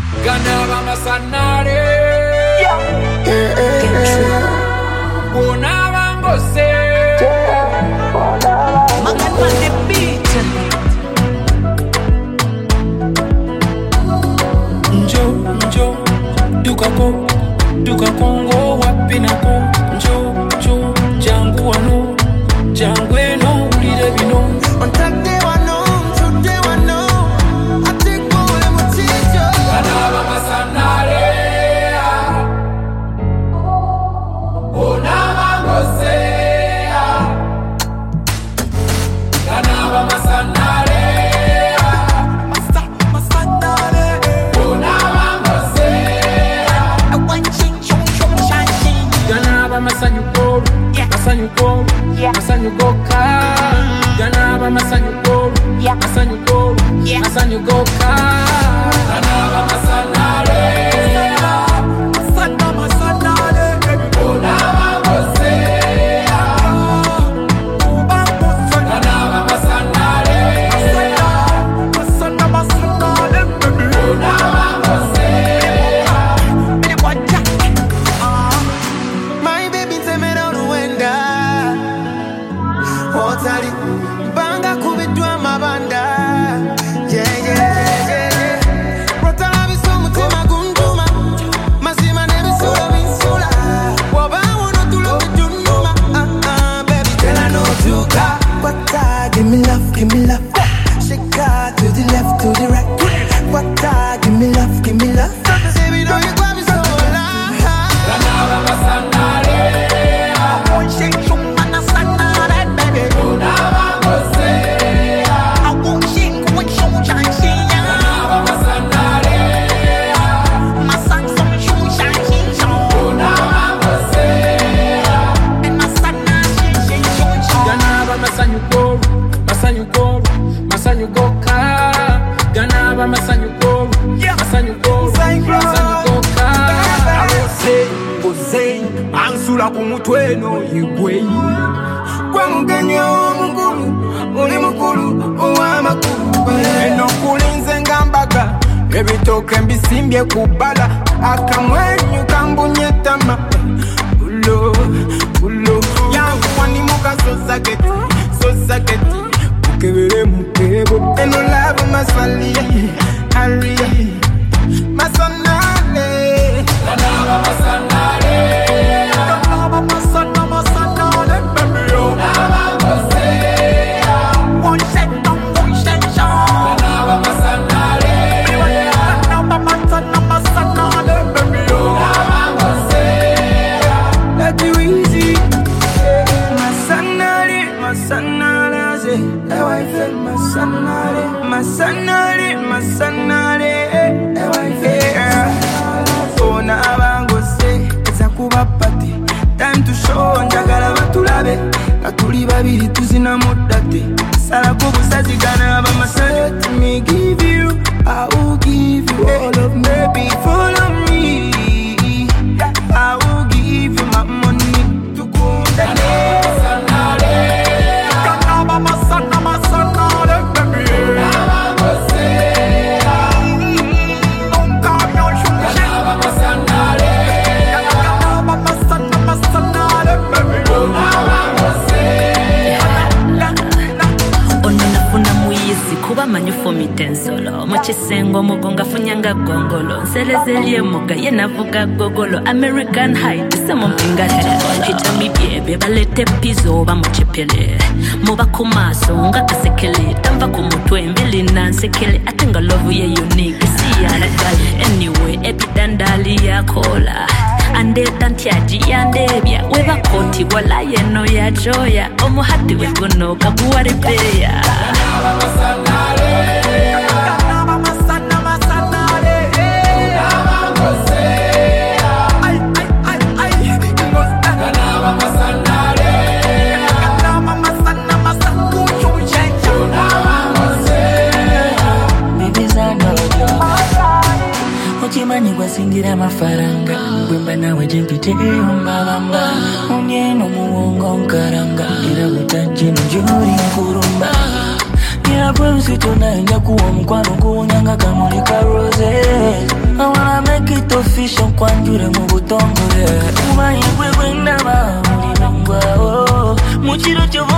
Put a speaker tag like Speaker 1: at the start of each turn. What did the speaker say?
Speaker 1: Ganaba masanare. Bonaba ngose.
Speaker 2: Mangan on the beat.
Speaker 1: Njo, duka kongo wapinako. Njo, jangu wano, jangu eno ulire bino.
Speaker 2: On top they want know, truth they want know. I take all them a teacher.
Speaker 1: Ganaba masanare. Bonaba ngose. Ganaba masanare. Masanyugoka Ganaba masanyugoka Ganaba masanare Bonaba ngose Ganaba masanare Bonaba ngose.
Speaker 2: My baby tell me down the window. Otali banga kubitwa mabanda. Yeah. Rotala bisomu tema gunduma. Masima nebisura binsula. Waba wono tulo bijunuma. Baby tell I no tuka. Wata give me love. Shake her to the left, to the right. Wata give me love. Baby know you got me so alive.
Speaker 1: Ganaba masanare Bonaba ngose Ganaba masanare Bonaba ngose Ganaba masanyugoka Ganaba masanyugoka
Speaker 2: Ose ansula kumutweno yigwe gwe mugenyi omukulu oli mukulu owamakulu eno kulinze ngambaga ebitooke mbisimbye ku bbala akamwenyu kambunye tama ulo yankuwanimuka sosaketi ukebere mukebo eno labo masaliye ari masanale
Speaker 1: Ganaba masanare Bonaba ngose Ganaba masanare Bonaba ngose
Speaker 2: Let you easy Masanare Ewa ife Masanare Ewa ife Ona abangose eza kuba pati. Time to show njagala batulabe katuli babiri tuzina muddate sala kubusazi ganaba masana. Let me give you, I will give you all of me. Baby follow me, I will give you my money. Tukundane Ganaba masanare baby.
Speaker 1: Bonaba ngose Ganaba masanare Bonaba ngose
Speaker 3: Onunafuna muyizi kuba manyufo mitensolo Muchisengo mugonga funyanga gongolo Nselezeli muga yenavuga gogolo American Height isemo mpinga hegolo Hita mibyebe balete pizo ba muchipele Muba kumaso nga kasekele Tamva kumutwe mbili nansekele Atenga love ye unique Siyana gali anyway ebidandali ya kola Ande tantiaji yandebya Weba koti wala yeno ya joya Omuhati wegono kabuwari peya
Speaker 1: Ganaba masanare Bonaba ngose Ganaba masanare Bonaba ngose
Speaker 4: Baby zanojo Ochimani kwa singira mafaranga Gwemba nawe jempite mbabamba Onyeno muwongo nkaranga Ira utajino juri nkurumba Ira pwemsi tona inja kuwa mkwano kunyanga kamulika roses chiro chovo